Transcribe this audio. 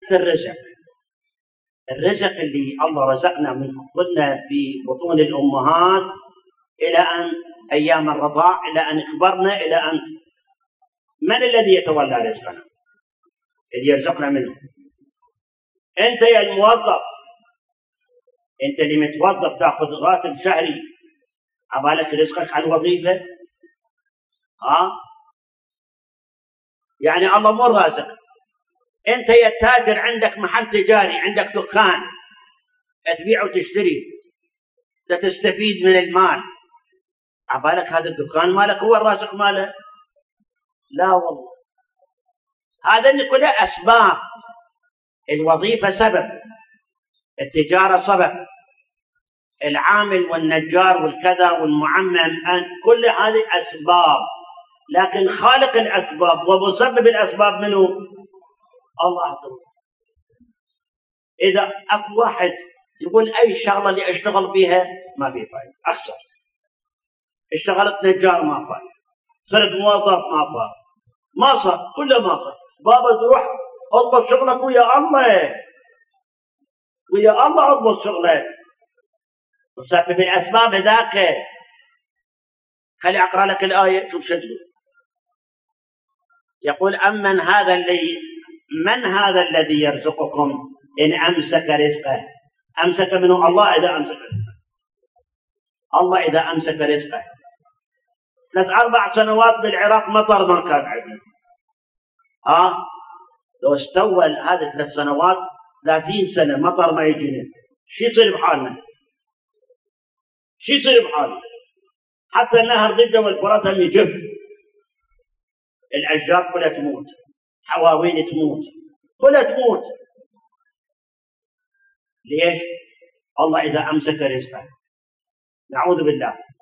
الرزق. الرزق اللي الله رزقنا من كنا في بطون الأمهات إلى أن أيام الرضاع، إلى أن كبرنا، إلى أن من الذي يتولى رزقنا؟ اللي يرزقنا منه أنت يا الموظف، أنت اللي متوظف تأخذ راتب شهري، عبالك رزقك على الوظيفة؟ يعني الله مو رازق. أنت يا تاجر عندك محل تجاري، عندك دكان تبيع وتشتري تستفيد من المال، عبالك هذا الدكان مالك هو الرازق ماله؟ لا والله، هذا كله أسباب. الوظيفة سبب، التجارة سبب، العامل والنجار والكذا والمعمم كل هذه أسباب، لكن خالق الأسباب ومسبب الأسباب منه الله عز وجل. إذا أكو واحد يقول أي شغلة اللي أشتغل بيها ما بيه فايدة، أخسر، اشتغلت نجار ما فايدة، صرت موظف ما فايدة، ما صار، كله ما صار. بابا تروح اضبط شغلك ويا الله، ويا الله اضبط شغلك، وسبب الأسباب ذاك. خلي أقرأ لك الآية، شوف شكله. يقول من هذا الذي يرزقكم إن أمسك رزقه. أمسك منه الله، إذا أمسك رزقه الله، إذا أمسك رزقه. 3-4 سنوات بالعراق مطر ما كان عندنا. لو استوى هذه 3 سنوات 30 سنة مطر ما يجينا، شو يصير بحالنا؟ شو يصير بحالنا؟ حتى النهر ضده والفرات هم يجف، الأشجار كلها تموت، حواوين تموت، كلها تموت. ليش؟ الله إذا أمسك رزقه، نعوذ بالله.